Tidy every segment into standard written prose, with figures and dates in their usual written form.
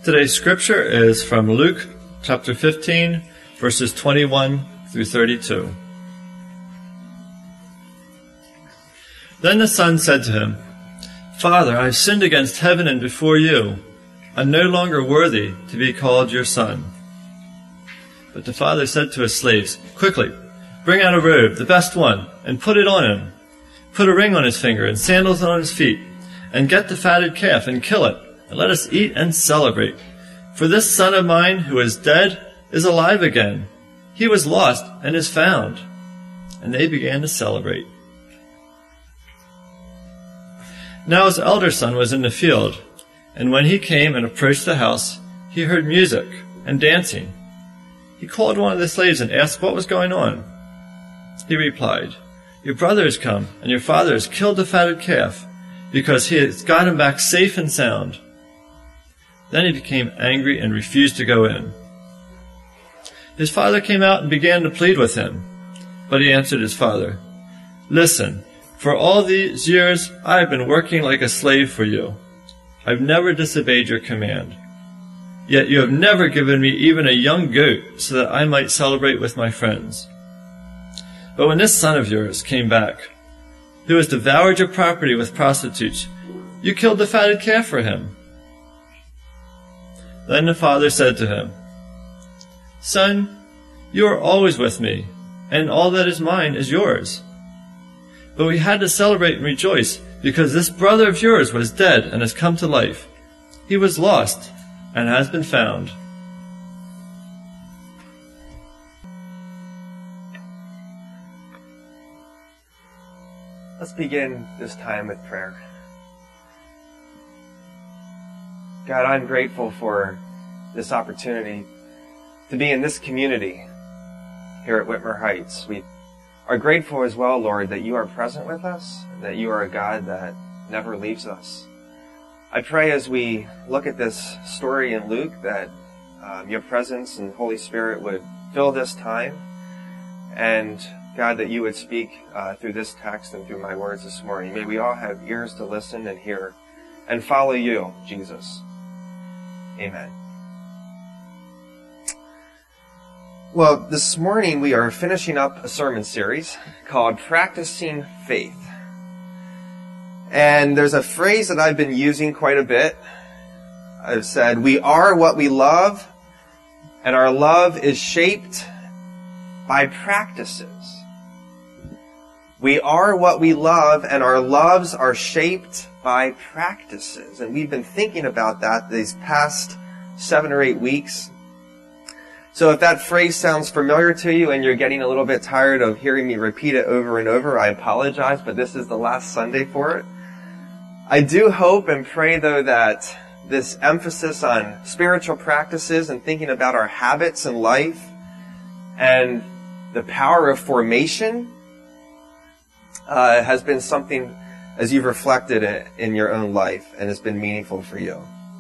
Today's scripture is from Luke chapter 15, verses 21 through 32. Then the son said to him, "Father, I have sinned against heaven and before you. I'm no longer worthy to be called your son." But the father said to his slaves, "Quickly, bring out a robe, the best one, and put it on him. Put a ring on his finger and sandals on his feet, and get the fatted calf and kill it, and let us eat and celebrate. For this son of mine who is dead is alive again. He was lost and is found." And they began to celebrate. Now his elder son was in the field, and when he came and approached the house, he heard music and dancing. He called one of the slaves and asked what was going on. He replied, "Your brother has come, and your father has killed the fatted calf, because he has got him back safe and sound." Then he became angry and refused to go in. His father came out and began to plead with him. But he answered his father, "Listen, for all these years I have been working like a slave for you. I've never disobeyed your command. Yet you have never given me even a young goat so that I might celebrate with my friends. But when this son of yours came back, who has devoured your property with prostitutes, you killed the fatted calf for him." Then the father said to him, "Son, you are always with me, and all that is mine is yours. But we had to celebrate and rejoice, because this brother of yours was dead and has come to life. He was lost and has been found." Let's begin this time with prayer. God, I'm grateful for this opportunity to be in this community here at Whitmer Heights. We are grateful as well, Lord, that you are present with us, that you are a God that never leaves us. I pray as we look at this story in Luke that your presence and Holy Spirit would fill this time, and God, that you would speak through this text and through my words this morning. May we all have ears to listen and hear and follow you, Jesus. Amen. Well, this morning we are finishing up a sermon series called Practicing Faith. And there's a phrase that I've been using quite a bit. I've said, we are what we love, and our love is shaped by practices. We are what we love, and our loves are shaped by practices. And we've been thinking about that these past 7 or 8 weeks. So if that phrase sounds familiar to you and you're getting a little bit tired of hearing me repeat it over and over, I apologize, but this is the last Sunday for it. I do hope and pray, though, that this emphasis on spiritual practices and thinking about our habits in life and the power of formation has been something as you've reflected it in your own life and has been meaningful for you.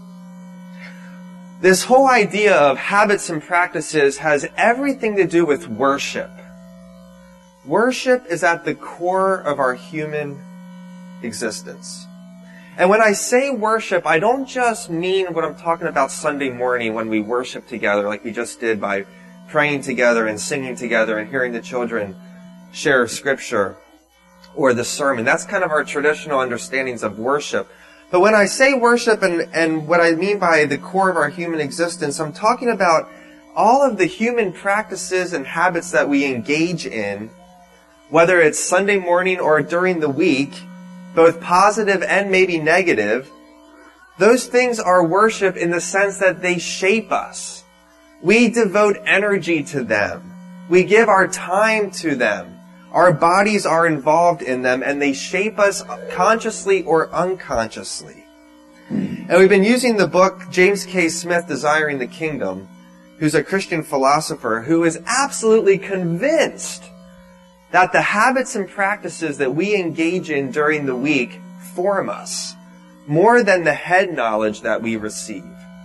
This whole idea of habits and practices has everything to do with worship. Worship is at the core of our human existence. And when I say worship, I don't just mean what I'm talking about Sunday morning when we worship together like we just did by praying together and singing together and hearing the children share scripture or the sermon. That's kind of our traditional understandings of worship. But when I say worship and what I mean by the core of our human existence, I'm talking about all of the human practices and habits that we engage in, whether it's Sunday morning or during the week, both positive and maybe negative. Those things are worship in the sense that they shape us. We devote energy to them. We give our time to them. Our bodies are involved in them, and they shape us consciously or unconsciously. And we've been using the book James K. Smith, Desiring the Kingdom, who's a Christian philosopher who is absolutely convinced that the habits and practices that we engage in during the week form us more than the head knowledge that we receive.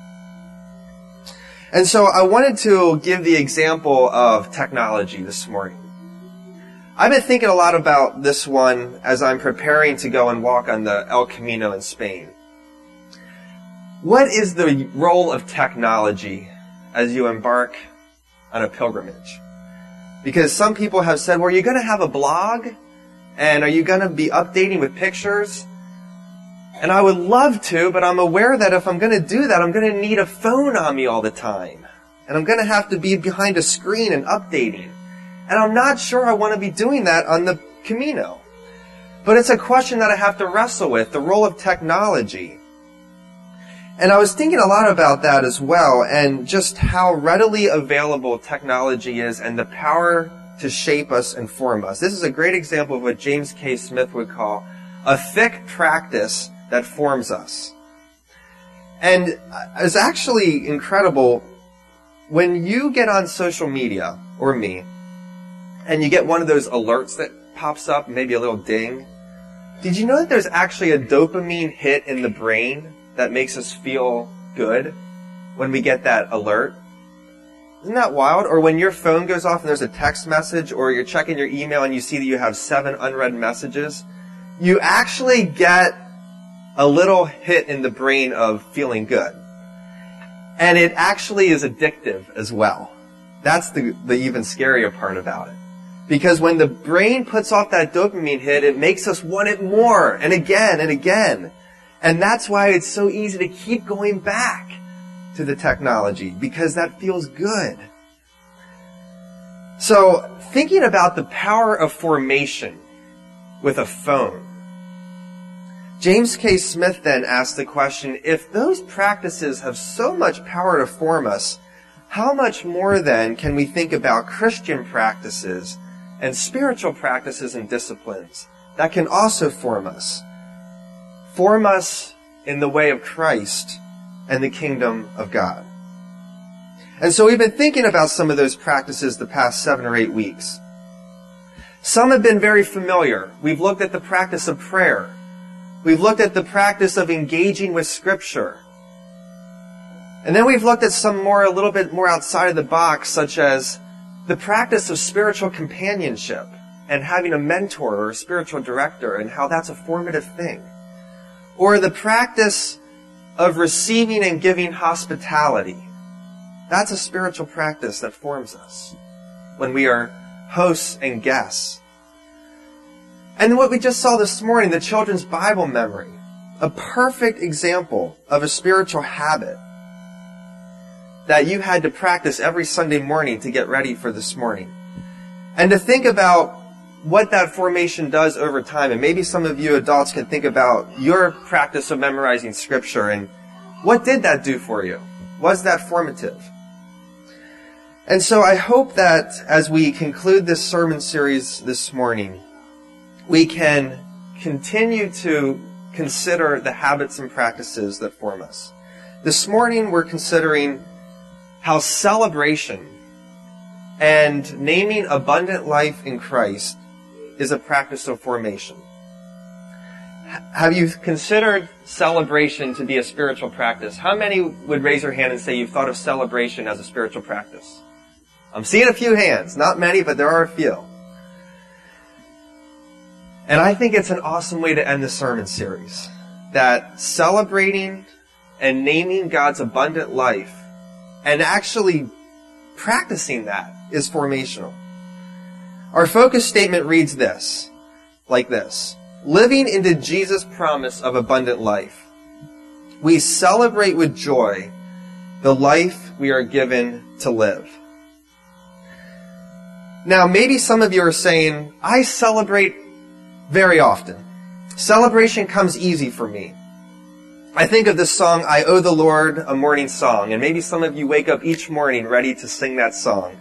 And so I wanted to give the example of technology this morning. I've been thinking a lot about this one as I'm preparing to go and walk on the El Camino in Spain. What is the role of technology as you embark on a pilgrimage? Because some people have said, well, are you going to have a blog? And are you going to be updating with pictures? And I would love to, but I'm aware that if I'm going to do that, I'm going to need a phone on me all the time. And I'm going to have to be behind a screen and updating. And I'm not sure I want to be doing that on the Camino. But it's a question that I have to wrestle with, the role of technology. And I was thinking a lot about that as well, and just how readily available technology is and the power to shape us and form us. This is a great example of what James K. Smith would call a thick practice that forms us. And it's actually incredible when you get on social media, or me, and you get one of those alerts that pops up, maybe a little ding. Did you know that there's actually a dopamine hit in the brain that makes us feel good when we get that alert? Isn't that wild? Or when your phone goes off and there's a text message, or you're checking your email and you see that you have 7 unread messages, you actually get a little hit in the brain of feeling good. And it actually is addictive as well. That's the even scarier part about it. Because when the brain puts off that dopamine hit, it makes us want it more and again and again. And that's why it's so easy to keep going back to the technology, because that feels good. So, thinking about the power of formation with a phone, James K. Smith then asked the question, if those practices have so much power to form us, how much more then can we think about Christian practices and spiritual practices and disciplines that can also form us in the way of Christ and the kingdom of God? And so we've been thinking about some of those practices the past 7 or 8 weeks. Some have been very familiar. We've looked at the practice of prayer. We've looked at the practice of engaging with Scripture. And then we've looked at some more, a little bit more outside of the box, such as the practice of spiritual companionship and having a mentor or a spiritual director and how that's a formative thing. Or the practice of receiving and giving hospitality. That's a spiritual practice that forms us when we are hosts and guests. And what we just saw this morning, the children's Bible memory, a perfect example of a spiritual habit that you had to practice every Sunday morning to get ready for this morning. And to think about what that formation does over time. And maybe some of you adults can think about your practice of memorizing Scripture and what did that do for you? Was that formative? And so I hope that as we conclude this sermon series this morning, we can continue to consider the habits and practices that form us. This morning we're considering how celebration and naming abundant life in Christ is a practice of formation. Have you considered celebration to be a spiritual practice? How many would raise their hand and say you've thought of celebration as a spiritual practice? I'm seeing a few hands. Not many, but there are a few. And I think it's an awesome way to end the sermon series. That celebrating and naming God's abundant life and actually practicing that is formational. Our focus statement reads like this. Living into Jesus' promise of abundant life, we celebrate with joy the life we are given to live. Now, maybe some of you are saying, I celebrate very often. Celebration comes easy for me. I think of this song, I Owe the Lord a Morning Song, and maybe some of you wake up each morning ready to sing that song.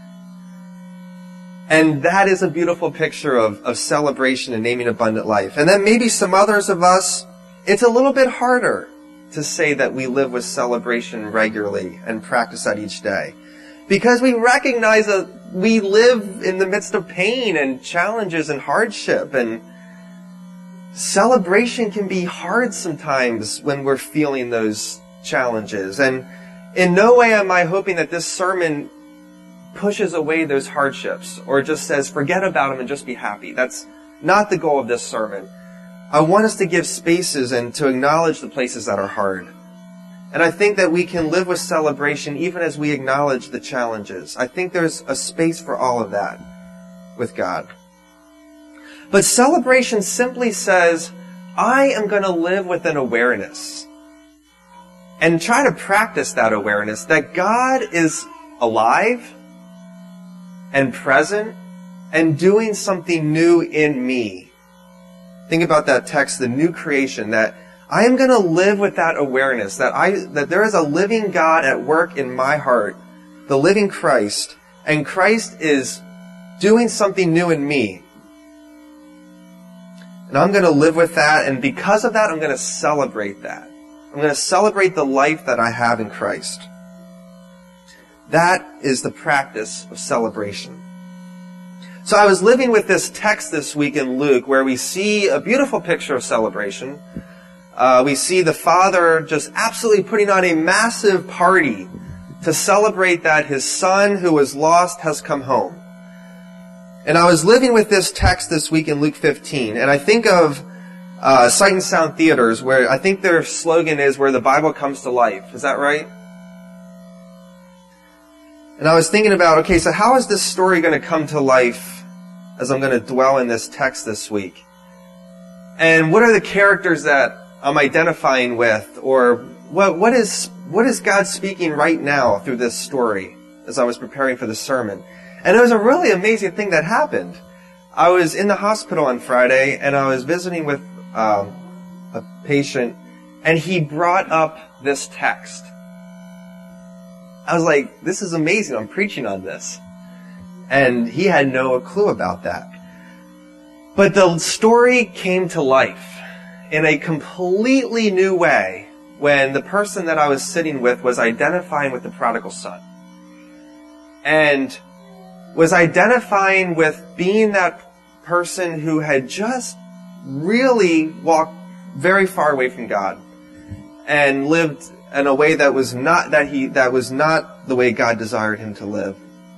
And that is a beautiful picture of celebration and naming abundant life. And then maybe some others of us, it's a little bit harder to say that we live with celebration regularly and practice that each day. Because we recognize that we live in the midst of pain and challenges and hardship, and celebration can be hard sometimes when we're feeling those challenges. And in no way am I hoping that this sermon pushes away those hardships or just says, forget about them and just be happy. That's not the goal of this sermon. I want us to give spaces and to acknowledge the places that are hard. And I think that we can live with celebration even as we acknowledge the challenges. I think there's a space for all of that with God. But celebration simply says, I am going to live with an awareness and try to practice that awareness that God is alive and present and doing something new in me. Think about that text, the new creation, that I am going to live with that awareness that there is a living God at work in my heart, the living Christ, and Christ is doing something new in me. And I'm going to live with that, and because of that, I'm going to celebrate that. I'm going to celebrate the life that I have in Christ. That is the practice of celebration. So I was living with this text this week in Luke where we see a beautiful picture of celebration. We see the Father just absolutely putting on a massive party to celebrate that his Son who was lost has come home. And I was living with this text this week in Luke 15, and I think of Sight and Sound Theaters, where I think their slogan is where the Bible comes to life. Is that right? And I was thinking about, okay, so how is this story going to come to life as I'm going to dwell in this text this week? And what are the characters that I'm identifying with? Or what is God speaking right now through this story as I was preparing for the sermon? And it was a really amazing thing that happened. I was in the hospital on Friday, and I was visiting with a patient, and he brought up this text. I was like, this is amazing. I'm preaching on this. And he had no clue about that. But the story came to life in a completely new way when the person that I was sitting with was identifying with the prodigal son. And was identifying with being that person who had just really walked very far away from God and lived in a way that was not the way God desired him to live,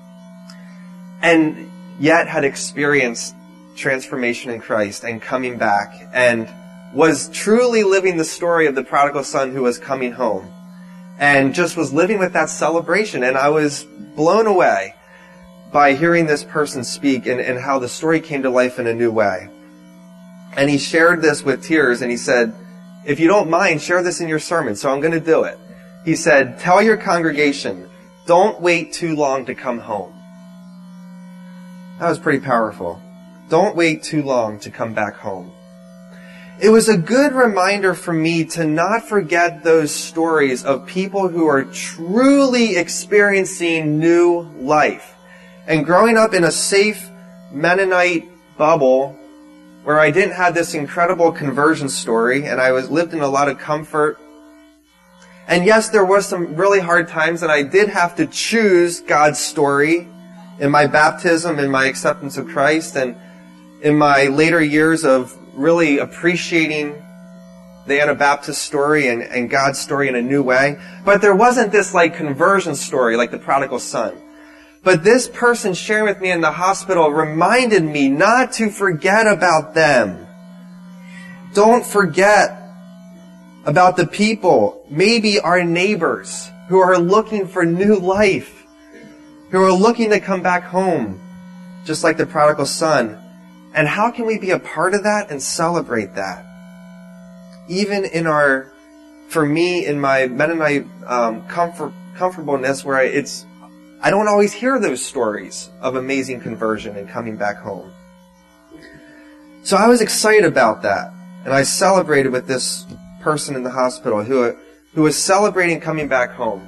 and yet had experienced transformation in Christ and coming back and was truly living the story of the prodigal son who was coming home and just was living with that celebration. And I was blown away by hearing this person speak and how the story came to life in a new way. And he shared this with tears, and he said, if you don't mind, share this in your sermon, so I'm going to do it. He said, tell your congregation, don't wait too long to come home. That was pretty powerful. Don't wait too long to come back home. It was a good reminder for me to not forget those stories of people who are truly experiencing new life. And growing up in a safe Mennonite bubble where I didn't have this incredible conversion story and I lived in a lot of comfort. And yes, there were some really hard times and I did have to choose God's story in my baptism, in my acceptance of Christ, and in my later years of really appreciating the Anabaptist story and God's story in a new way. But there wasn't this conversion story like the prodigal son. But this person sharing with me in the hospital reminded me not to forget about them. Don't forget about the people, maybe our neighbors, who are looking for new life, who are looking to come back home, just like the prodigal son. And how can we be a part of that and celebrate that? Even for me, in my Mennonite comfortableness, where I don't always hear those stories of amazing conversion and coming back home. So I was excited about that. And I celebrated with this person in the hospital who was celebrating coming back home.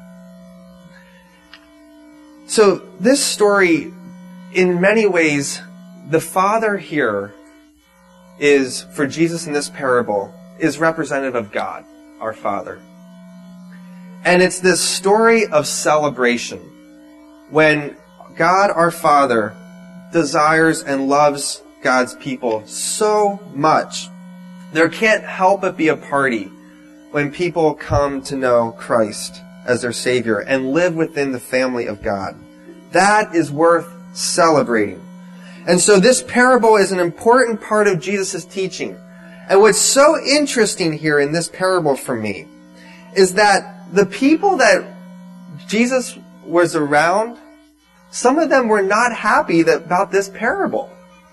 So this story, in many ways, the Father here is, for Jesus in this parable, is representative of God, our Father. And it's this story of celebration. When God our Father desires and loves God's people so much, there can't help but be a party when people come to know Christ as their Savior and live within the family of God. That is worth celebrating. And so this parable is an important part of Jesus' teaching. And what's so interesting here in this parable for me is that the people that Jesus was around, some of them were not happy about this parable.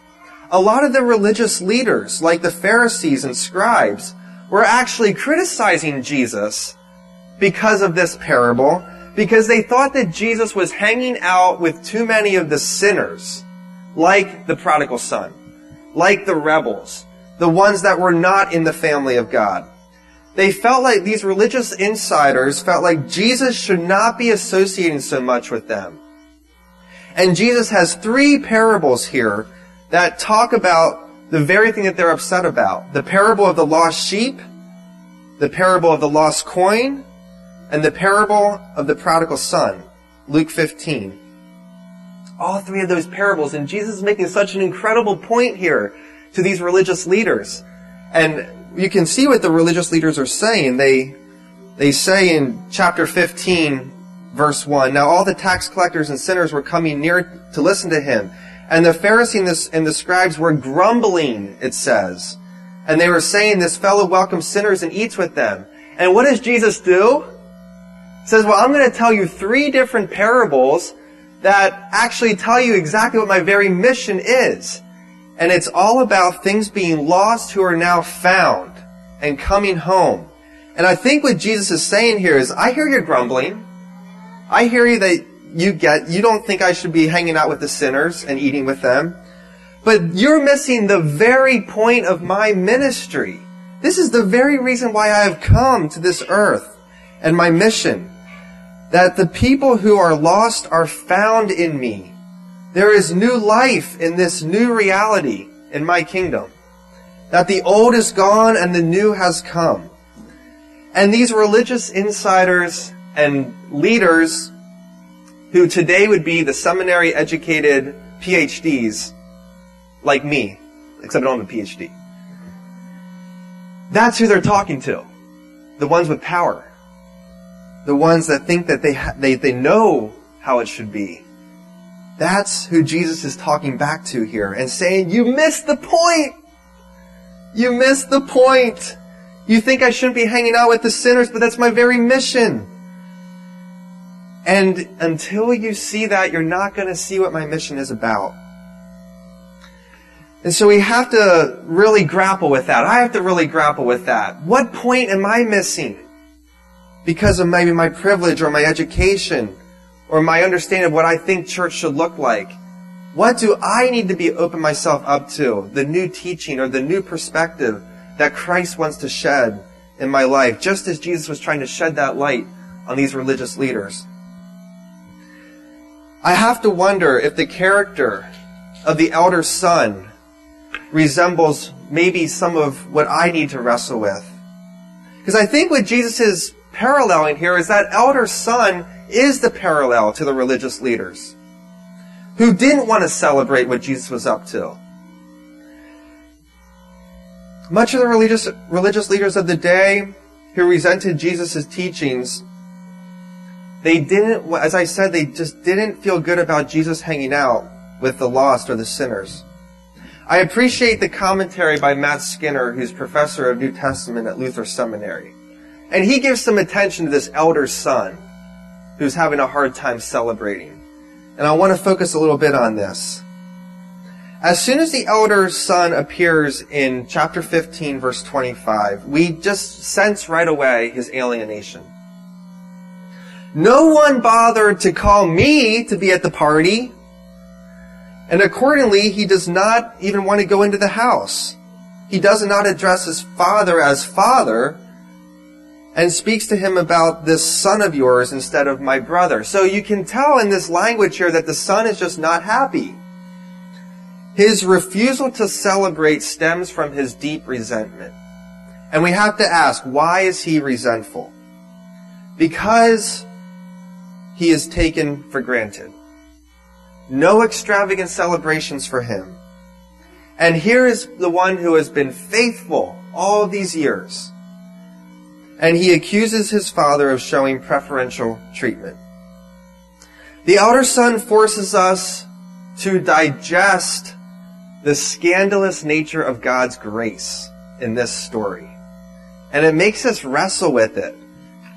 A lot of the religious leaders, like the Pharisees and scribes, were actually criticizing Jesus because of this parable, because they thought that Jesus was hanging out with too many of the sinners, like the prodigal son, like the rebels, the ones that were not in the family of God. They felt like these religious insiders felt like Jesus should not be associating so much with them. And Jesus has 3 parables here that talk about the very thing that they're upset about. The parable of the lost sheep, the parable of the lost coin, and the parable of the prodigal son, Luke 15. All 3 of those parables, and Jesus is making such an incredible point here to these religious leaders. And you can see what the religious leaders are saying. They say in chapter 15, verse 1, "Now all the tax collectors and sinners were coming near to listen to him. And the Pharisees and the scribes were grumbling," it says. "And they were saying, 'This fellow welcomes sinners and eats with them.'" And what does Jesus do? He says, "Well, I'm going to tell you 3 different parables that actually tell you exactly what my very mission is. And it's all about things being lost who are now found and coming home." And I think what Jesus is saying here is, I hear you're grumbling. I hear you that you don't think I should be hanging out with the sinners and eating with them. But you're missing the very point of my ministry. This is the very reason why I have come to this earth and my mission. That the people who are lost are found in me. There is new life in this new reality in my kingdom. That the old is gone and the new has come. And these religious insiders and leaders, who today would be the seminary-educated PhDs, like me, except I don't have a PhD. That's who they're talking to. The ones with power. The ones that think that they know how it should be. That's who Jesus is talking back to here and saying, you missed the point! You missed the point! You think I shouldn't be hanging out with the sinners, but that's my very mission. And until you see that, you're not going to see what my mission is about. And so we have to really grapple with that. I have to really grapple with that. What point am I missing? Because of maybe my privilege or my education or my understanding of what I think church should look like. What do I need to be open myself up to? The new teaching or the new perspective that Christ wants to shed in my life, just as Jesus was trying to shed that light on these religious leaders. I have to wonder if the character of the elder son resembles maybe some of what I need to wrestle with. Because I think what Jesus is paralleling here is that elder son is the parallel to the religious leaders who didn't want to celebrate what Jesus was up to. Much of the religious leaders of the day who resented Jesus' teachings, they didn't, as I said, they just didn't feel good about Jesus hanging out with the lost or the sinners. I appreciate the commentary by Matt Skinner, who's professor of New Testament at Luther Seminary. And he gives some attention to this elder son who's having a hard time celebrating. And I want to focus a little bit on this. As soon as the elder son appears in chapter 15, verse 25, we just sense right away his alienation. No one bothered to call me to be at the party. And accordingly, he does not even want to go into the house. He does not address his father as father and speaks to him about this son of yours instead of my brother. So you can tell in this language here that the son is just not happy. His refusal to celebrate stems from his deep resentment. And we have to ask, why is he resentful? Because he is taken for granted. No extravagant celebrations for him. And here is the one who has been faithful all these years. And he accuses his father of showing preferential treatment. The elder son forces us to digest the scandalous nature of God's grace in this story. And it makes us wrestle with it.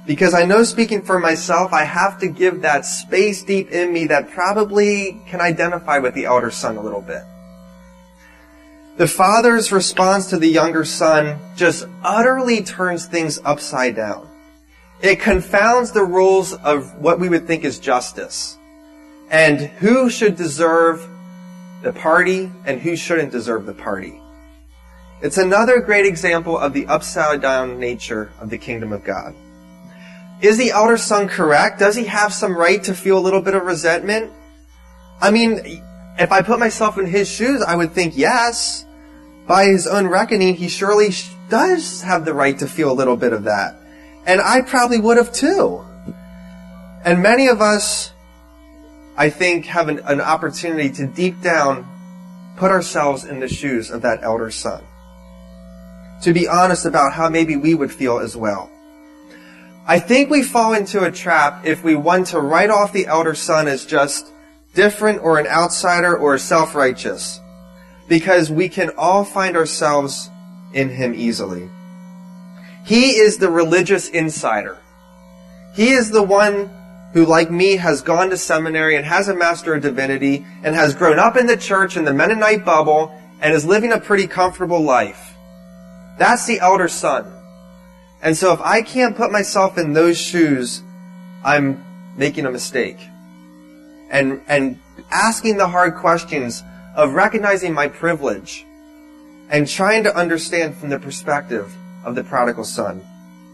Because I know, speaking for myself, I have to give that space deep in me that probably can identify with the elder son a little bit. The father's response to the younger son just utterly turns things upside down. It confounds the rules of what we would think is justice, and who should deserve the party and who shouldn't deserve the party. It's another great example of the upside down nature of the kingdom of God. Is the elder son correct? Does he have some right to feel a little bit of resentment? I mean, if I put myself in his shoes, I would think yes. By his own reckoning, he surely does have the right to feel a little bit of that. And I probably would have too. And many of us, I think, have an opportunity to deep down put ourselves in the shoes of that elder son. To be honest about how maybe we would feel as well. I think we fall into a trap if we want to write off the elder son as just different or an outsider or self-righteous, because we can all find ourselves in him easily. He is the religious insider. He is the one who, like me, has gone to seminary and has a Master of Divinity and has grown up in the church in the Mennonite bubble and is living a pretty comfortable life. That's the elder son. And so if I can't put myself in those shoes, I'm making a mistake. And asking the hard questions of recognizing my privilege and trying to understand from the perspective of the prodigal son.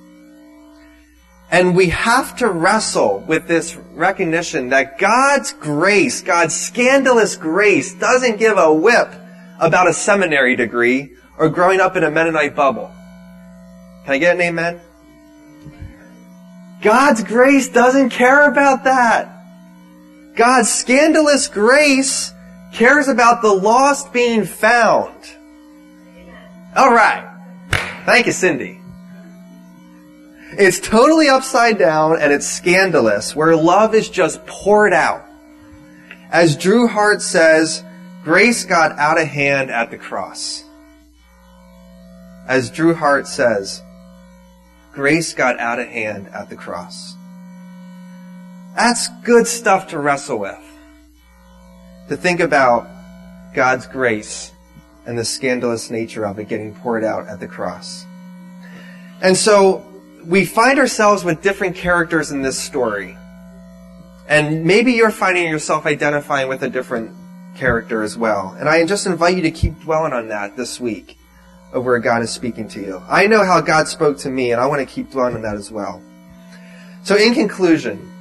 And we have to wrestle with this recognition that God's grace, God's scandalous grace, doesn't give a whip about a seminary degree or growing up in a Mennonite bubble. Can I get an amen? God's grace doesn't care about that. God's scandalous grace cares about the lost being found. All right. Thank you, Cindy. It's totally upside down and it's scandalous, where love is just poured out. As Drew Hart says, grace got out of hand at the cross. As Drew Hart says, grace got out of hand at the cross. That's good stuff to wrestle with. To think about God's grace and the scandalous nature of it getting poured out at the cross. And so we find ourselves with different characters in this story. And maybe you're finding yourself identifying with a different character as well. And I just invite you to keep dwelling on that this week, of where God is speaking to you. I know how God spoke to me, and I want to keep dwelling on that as well. So in conclusion,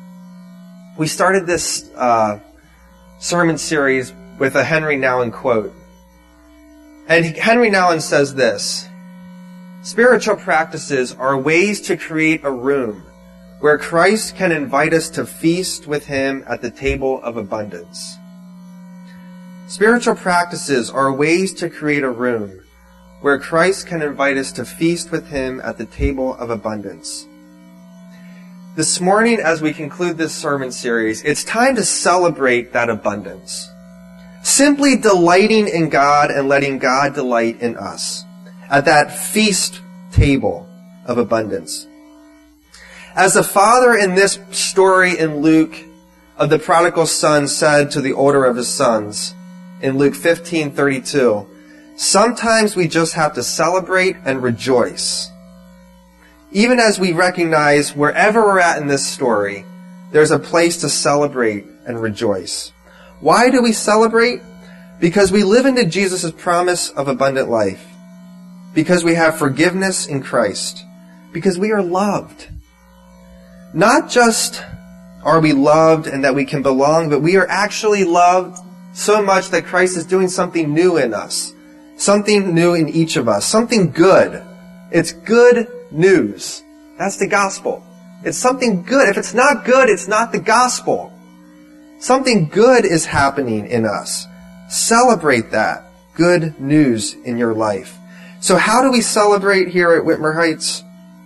we started this sermon series with a Henry Nouwen quote. And Henry Nouwen says this: spiritual practices are ways to create a room where Christ can invite us to feast with him at the table of abundance. Spiritual practices are ways to create a room where Christ can invite us to feast with him at the table of abundance. This morning, as we conclude this sermon series, it's time to celebrate that abundance. Simply delighting in God and letting God delight in us at that feast table of abundance. As the father in this story in Luke of the prodigal son said to the older of his sons in Luke 15:32, sometimes we just have to celebrate and rejoice. Even as we recognize wherever we're at in this story, there's a place to celebrate and rejoice. Why do we celebrate? Because we live into Jesus' promise of abundant life. Because we have forgiveness in Christ. Because we are loved. Not just are we loved and that we can belong, but we are actually loved so much that Christ is doing something new in us. Something new in each of us. Something good. It's good news. That's the gospel. It's something good. If it's not good, it's not the gospel. Something good is happening in us. Celebrate that good news in your life. So how do we celebrate here at Whitmer Heights?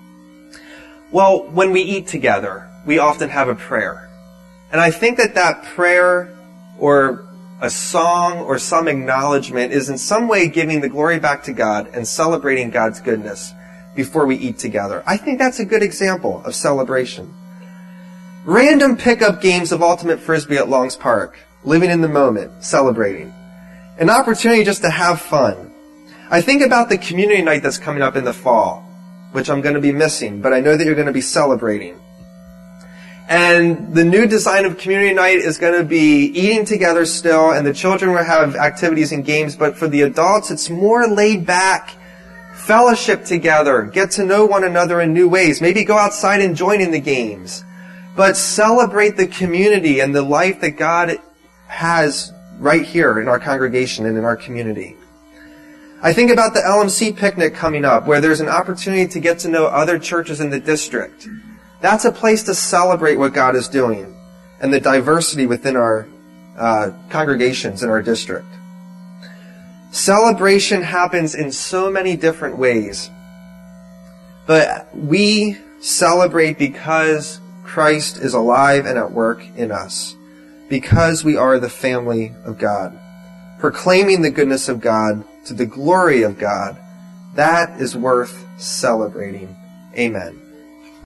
Well, when we eat together, we often have a prayer. And I think that prayer or a song or some acknowledgement is in some way giving the glory back to God and celebrating God's goodness before we eat together. I think that's a good example of celebration. Random pickup games of Ultimate Frisbee at Long's Park. Living in the moment, celebrating. An opportunity just to have fun. I think about the community night that's coming up in the fall, which I'm going to be missing, but I know that you're going to be celebrating. And the new design of community night is going to be eating together still, and the children will have activities and games, but for the adults, it's more laid back. Fellowship together, get to know one another in new ways, maybe go outside and join in the games. But celebrate the community and the life that God has right here in our congregation and in our community. I think about the LMC picnic coming up, where there's an opportunity to get to know other churches in the district. That's a place to celebrate what God is doing and the diversity within our congregations in our district. Celebration happens in so many different ways, but we celebrate because Christ is alive and at work in us, because we are the family of God, proclaiming the goodness of God to the glory of God. That is worth celebrating. Amen.